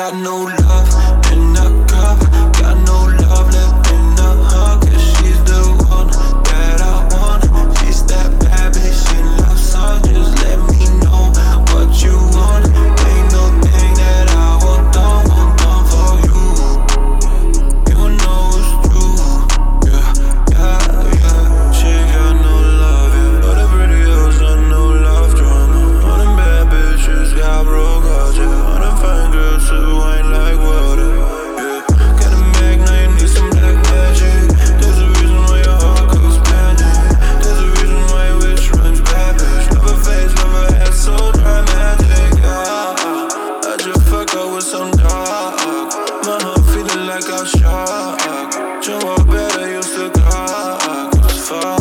got no love in the cup, got no love left in the hug. 'Cause she's the one that I want. She's that bad bitch in love song. Just let me know what you want. Ain't no thing that I want done for you. You know it's true. Yeah. She got no love, yeah. All the pretty girls got no love drama. All them bad bitches got broke hearts, yeah. All them fine girls who ain't like water, yeah. Got a mag, now you need some black magic. There's a reason why your heart goes panic. There's a reason why your wish runs bad, bitch. Love her face, love her ass, so dramatic, yeah. I just fuck up with some dog. My heart feeling like I'm shocked. Jump up better, used to clock. It's far.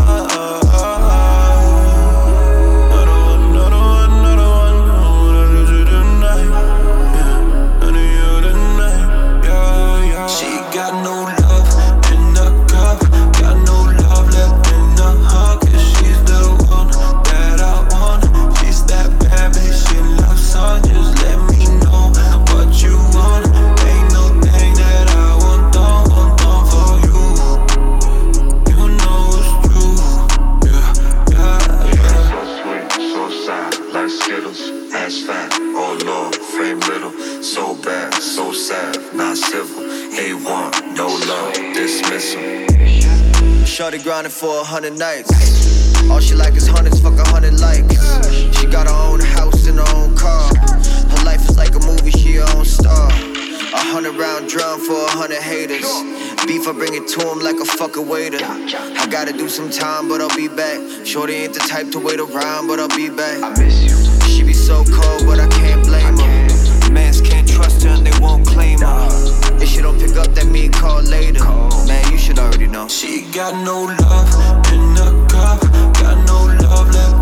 Got no love in the cup, got no love left in the hug. 'Cause she's the one that I want. She's that bad bitch in love song. Just let me know what you want. Ain't no thing that I want done for you. You know it's true. Yeah. So sweet, so sad, like Skittles, ass fat, oh Lord, frame little, so bad, so sad, not civil. A1, no love, dismissal. Shorty grinding for 100 nights. All she like is hundreds, fuck 100 likes. She got her own house and her own car. Her life is like a movie, she her own star. 100 round drum for 100 haters. Beef, I bring it to him like a fucking waiter. I gotta do some time, but I'll be back. Shorty ain't the type to wait around, but I'll be back. I miss you. She be so cold, but I can't blame her. Mans can't trust her and they won't claim her. If she don't pick up, that mean call later. Man, you should already know. She got no love in the cup, got no love left